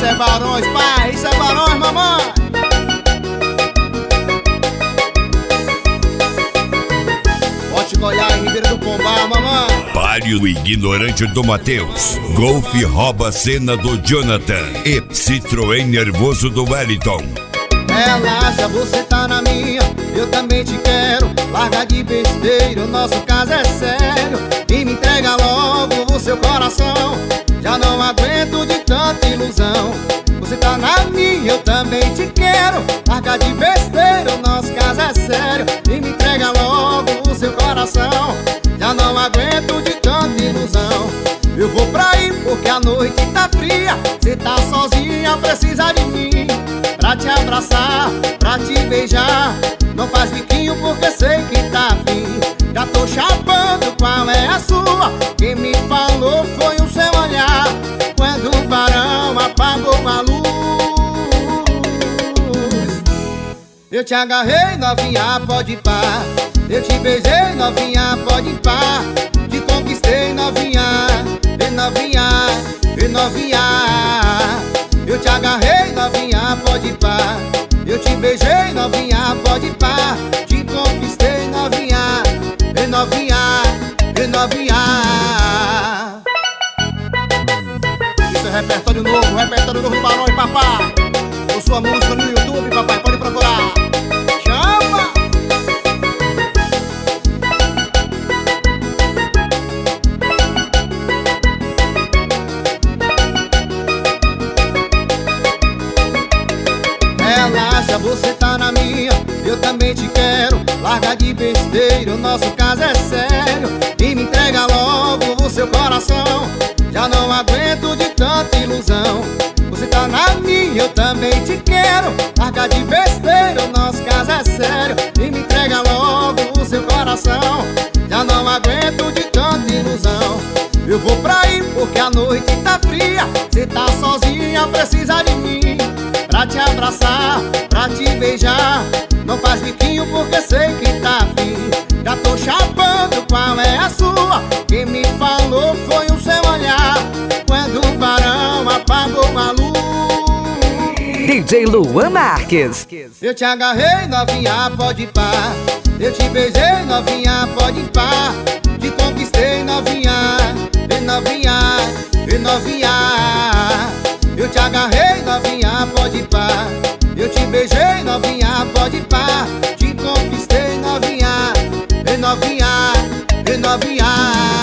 é Barões, pai, isso é Barões, mamãe. Pode Goiás, Ribeiro do Pombal, mamãe. Palio ignorante do Matheus, Golf rouba a cena do Jonathan e Citroën nervoso do Wellington. Relaxa, você tá na minha, eu também te quero. Larga de besteira, o nosso caso é sério. E me entrega logo o seu coração. Já não aguento de tanta ilusão. Você tá na minha, eu também te quero. Larga de besteira, o nosso caso é sério. E me entrega logo o seu coração. Já não aguento de tanta ilusão. Eu vou pra aí porque a noite tá fria. Cê tá sozinha, precisa de mim pra te abraçar, pra te beijar. Não faz biquinho porque sei que tá afim. Já tô chapando, qual é a sua? Quem me falou foi o seu olhar quando o varão apagou a luz. Eu te agarrei, novinha, pode ir pá. Eu te beijei, novinha, pode ir pá. Te conquistei, novinha, e novinha, e novinha. Eu te agarrei, novinha, pode ir pá. Eu te beijei, novinha, pode ir pá. Te conquistei, novinha, e novinha, e novinha. Isso é repertório novo do Barões, papai. Com sua música no YouTube, papai, pode procurar. Chama! Relaxa, você tá na minha, eu também te quero. Larga de besteira, o nosso caso é sério. E me entrega logo o seu coração. Já não aguento de tanta ilusão. Você tá na minha, eu também te quero. Larga de besteira, o nosso caso é sério. E me entrega logo o seu coração. Já não aguento de tanta ilusão. Eu vou pra aí porque a noite tá fria. Cê tá sozinha, precisa de mim pra te abraçar, pra te beijar. Não faz biquinho porque sei que tá afim. Já tô chapando, qual é a sua? Quem me falou foi o seu olhar quando o varão apagou a luz. DJ Luan Marques. Eu te agarrei, novinha, pode ir pá. Eu te beijei, novinha, pode ir pá. Te conquistei, novinha, e novinha, e novinha. Eu te agarrei, novinha, pode ir pá. Eu te beijei, novinha, pode ir pá. Te conquistei, novinha, e novinha, e novinha.